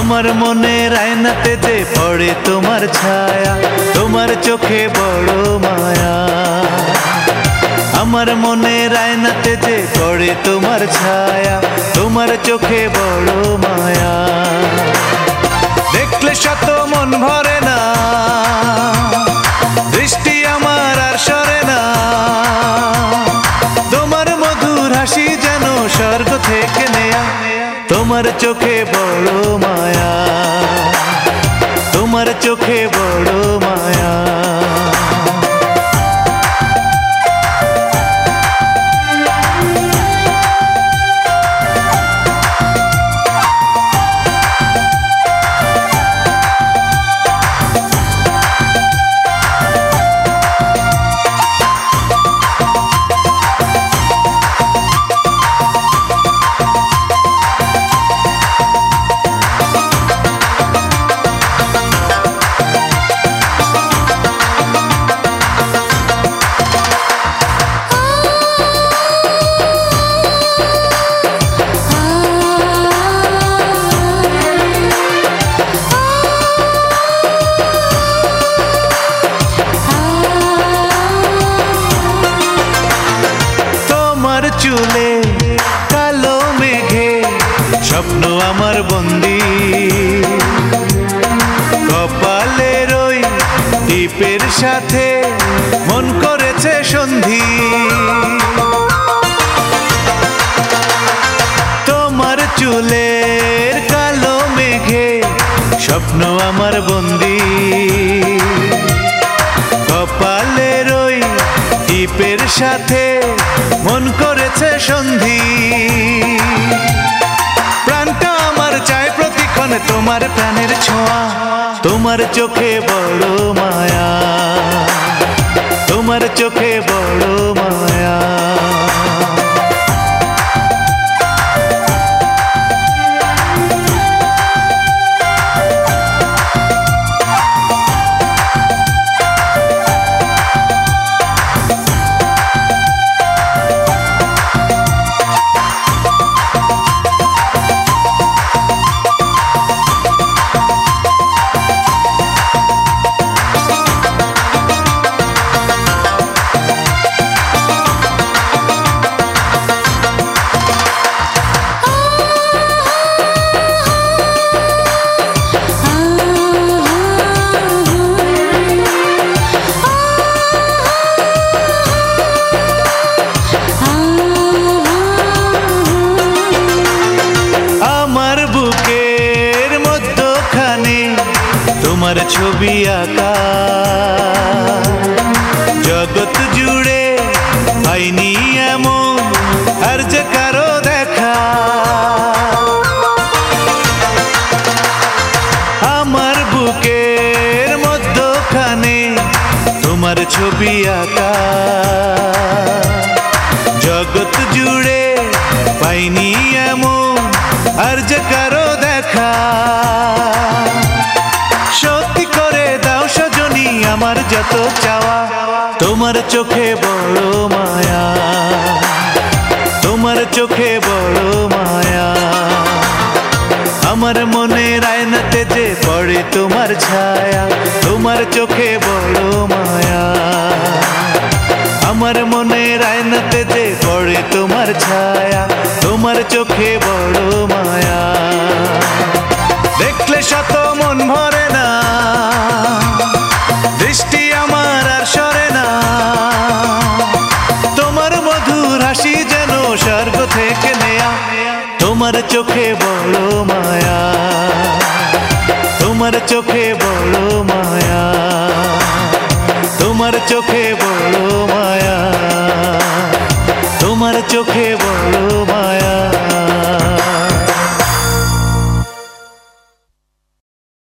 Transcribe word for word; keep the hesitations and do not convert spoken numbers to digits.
আমার মনের আয়নাতে যে পড়ে তোমার ছায়া, তোমার চোখে বড় মায়া। আমার মনের আয়নাতে যে পড়ে তোমার ছায়া, তোমার চোখে বড় মায়া। দেখলে শত মন ভরে না, দৃষ্টি আমার আর সরে না। তোমার মধুর হাসি যেন স্বর্গ থেকে নেয়া, তোমার চোখে বড় মায়া, তোমার চোখে বড় মায়া। চুলে কালো মেঘে স্বপ্ন আমার বন্দি, কপালের ওই দ্বীপের সাথে মন করেছে সন্ধি। তোমার চুলের কালো মেঘে স্বপ্ন আমার বন্দি, কপালের ওই দ্বীপের সাথে মন করেছে সন্ধি। প্রাণটা আমার চায় প্রতিক্ষণে তোমার প্রাণের ছোঁয়া, তোমার চোখে বড় মায়া, তোমার চোখে বড় মায়া। তোমার ছবি আঁকা জগৎ জুড়ে হয়নি এমন আর যে কারো দেখা। আমার বুকের মধ্যখানে তোমার ছবি আঁকা জগৎ জুড়ে পাইনি এমন আর যে কারো দেখা। সত্যি করে দাও সজনী আমার যত চাওয়া, তোমার চোখে বড় মায়া, তোমার চোখে বড় মায়া। আমার মনের আয়নাতে যে পড়ে তোমার ছায়া, তোমার চোখে বড় মায়া। আমার মনের আয়নাতে যে পড়ে তোমার ছায়া, তোমার চোখে বড় মায়া। দেখলে শত মন ভরে না, দৃষ্টি